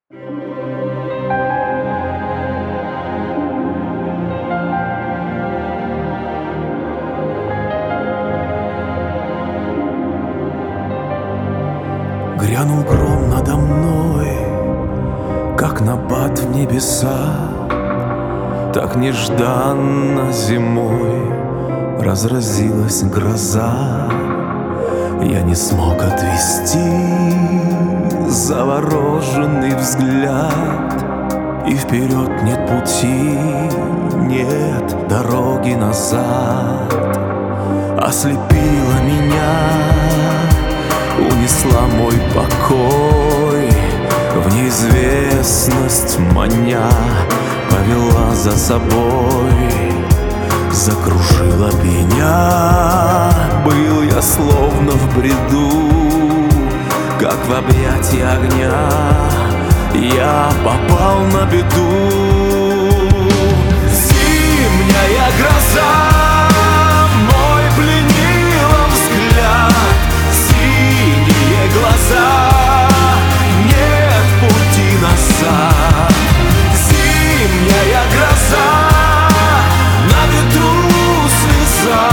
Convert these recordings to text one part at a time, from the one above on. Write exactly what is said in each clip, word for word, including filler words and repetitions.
Грянул гром надо мной, как набат в небеса. Так нежданно зимой разразилась гроза. Я не смог отвести завороженный взгляд, и вперед нет пути, нет дороги назад. Ослепила меня, унесла мой покой, в неизвестность маня повела за собой, закружила меня. Был я словно в бреду, как в объятия огня я попал на беду. Зимняя гроза мой пленила взгляд, синие глаза, нет пути назад. Зимняя гроза, на ветру слеза,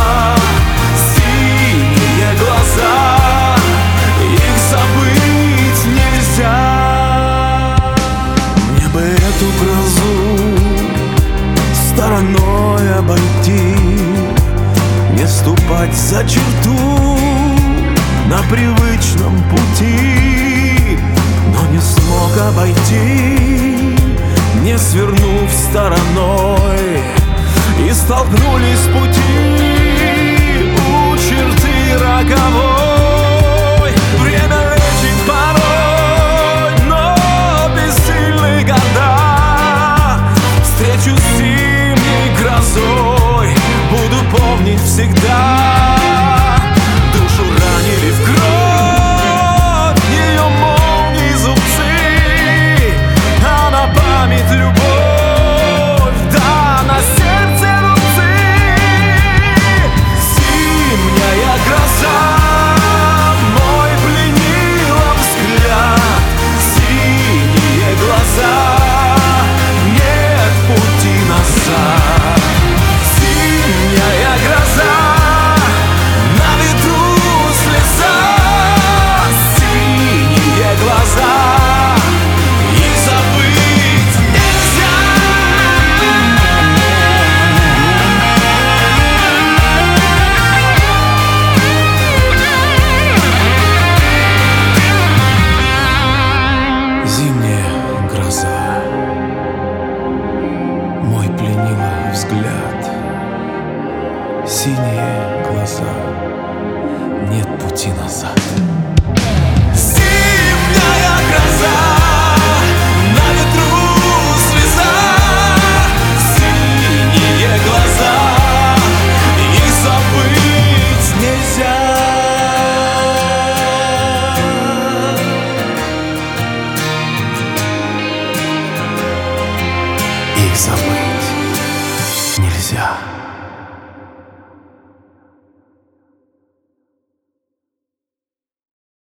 синие глаза, их забыть нельзя. Мне бы эту грозу стороной обойти, не ступать за черту на привычном пути, но не смог обойти, не свернув стороной, и столкнулись пути у черты роковой. Время лечит порой, но бессильны года. Встречу с зимней грозой буду помнить всегда. Душу ранили в кровь ее молнии зубцы, а на память любовь, да, на сердце рубцы. Зимняя гроза мой пленила взгляд, синие глаза, нет пути назад. Зимняя гроза, на ветру слеза, синие глаза, их забыть нельзя. Зимняя гроза мой пленила взгляд, синие глаза, нет пути назад. Зимняя гроза, на ветру слеза, синие глаза, их забыть нельзя. Их забыть нельзя.